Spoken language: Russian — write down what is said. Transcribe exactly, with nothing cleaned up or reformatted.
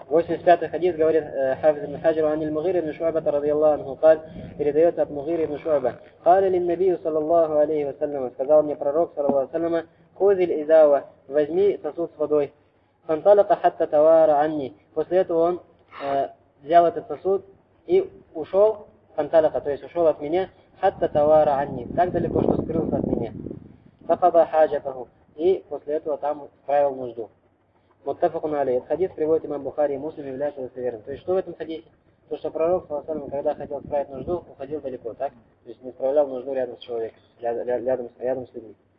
восемьдесят пятый хадис говорит Хафиз ибн Хаджар: «Ан аль-Мугира ибн Шу'ба радийаллаху анху قال», передается от Мугира ибн Шу'ба: «Каля лин-набию саллаллаху алейхи вассалям», сказал мне пророк саллаллаху алейхи вассалям: «Хузиль изава», возьми сосуд с водой. «Фанталака хатта тавара анни», после этого он э, взял этот сосуд и ушел, фанталака, то есть ушел от меня, хатта тавара анни, так далеко, что скрылся от меня. Факада хаджатаху, и после этого там справил нужду. Муттафакун алейхи. Этот хадис приводит имам Бухари и Муслим, является достоверным. То есть что в этом хадисе? То, что пророк, когда хотел справить нужду, уходил далеко, так? То есть не справлял нужду рядом с человеком, рядом, рядом, рядом с людьми.